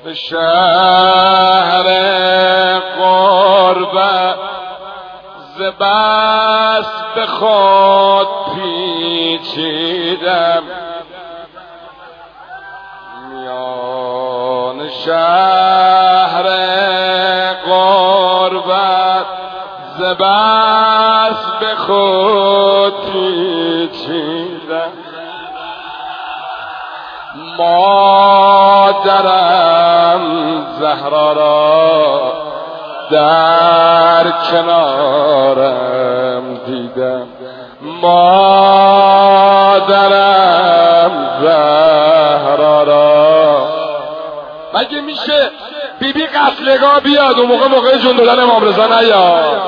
شهر غربت ز بس به خود پیچیدم، میان شهر غربت ز بس به خود پیچیدم. مادرم زهرا را در کنارم دیدم، مادرم زهرا را. مگه میشه بیبی قتلگاه بیاد اون موقع جون دادن امام رضا نیاد؟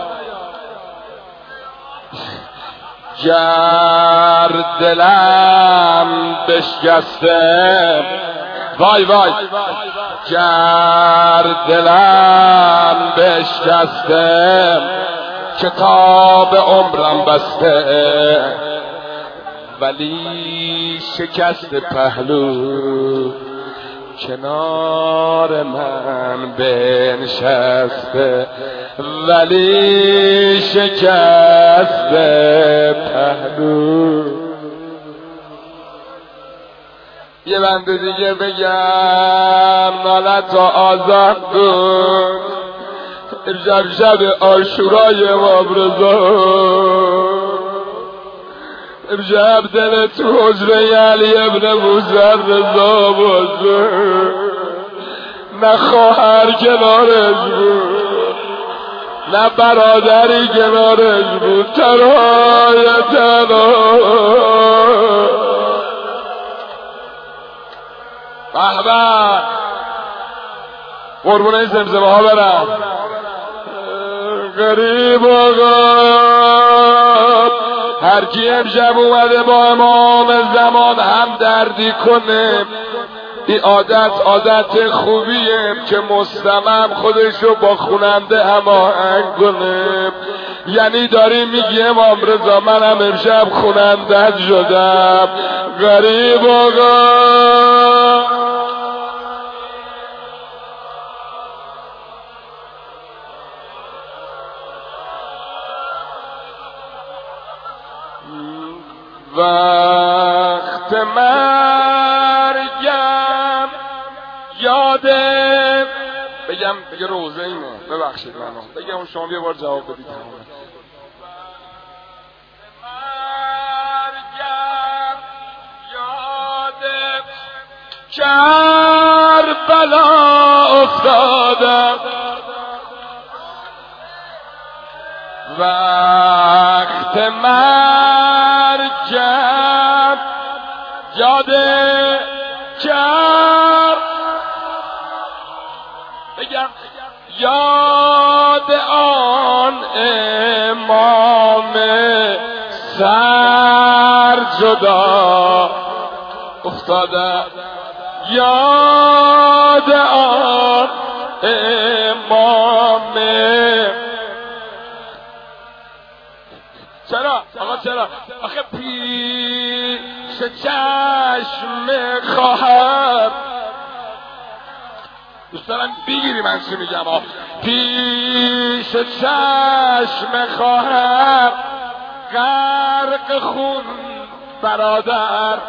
گر دلم بشکسته، وای وای، گر دلم بشکسته کتاب عمرم بسته، ولی شکست پهلو کنار من بنشسته، ولی شکست پهلو. یه بند دیگه بگم نالتا آزاد کن، امشب شب عاشورای امام رضا، امشب دل تو حجره علی ابن موسی رضا باشه، نه خواهر کنارش بود نه برادری کنارش بود، تنهای تنها. به به قربونه زمزمه ها برم. غریب آقا هر کی امشب اومده با امام زمان هم دردی کنه، این عادت خوبیه که مستمم خودشو با خوننده هماهنگ کنه. یعنی داری میگی امام رضا منم امشب خوننده شدم. غریب آقا وقت مرگم یاده، بگم بگه روزه اینه، ببخشید منو بگم شما یه بار جواب بدید. مرگم یاده کربلا افتادم، وقت مرگم یاده بگم یاد آن امام سر جدا افتاده، یاد آن امام. چرا؟ آقا چرا؟ آخه پیش چشم خواهر، دوست دارم بگیری من چی میگم. پیش چشم خواهر غرق خون برادر.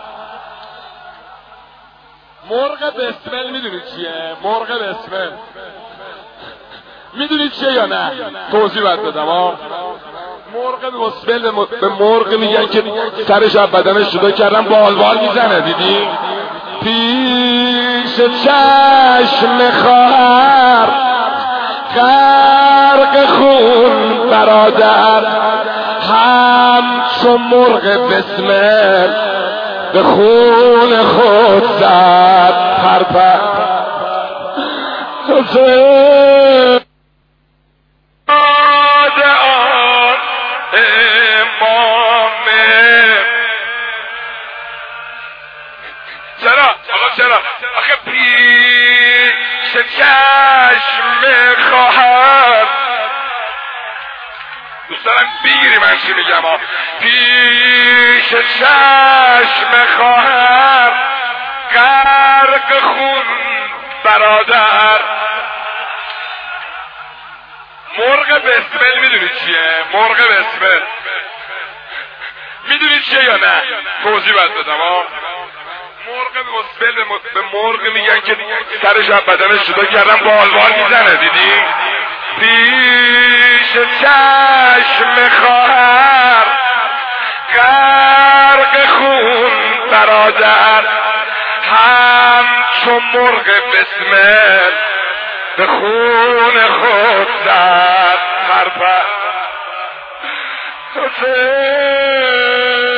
مرغ بسمل میدونی چیه؟ مرغ بسمل میدونی چیه یا نه؟ توضیح باید بدم. مرغ بسمل به مرغ میگن که سرش از بدنش جدا کردن بالبال میزنه، دیدی؟ پیش چشم خواهر غرق خون برادر، همچون مرغ بسمل به خون خود زد پرپر. چرا؟ آخه پیش چشم خواهر، دوست دارم بگیری من چی میگم. پیش چشم خواهر غرق خون مرغ بسمل میدونی چیه؟ مرغ بسمل میدونی چیه یا نه؟ توضیح باید بدم ها. مرغ بسمل به مرغ میگن که سرش از بدنش جدا کردن بالوال میزنه. دیدی؟ پیش چشم خواهر غرق خون برادر، همچون مرغ بسمل به خون خود زد پرپر. حسین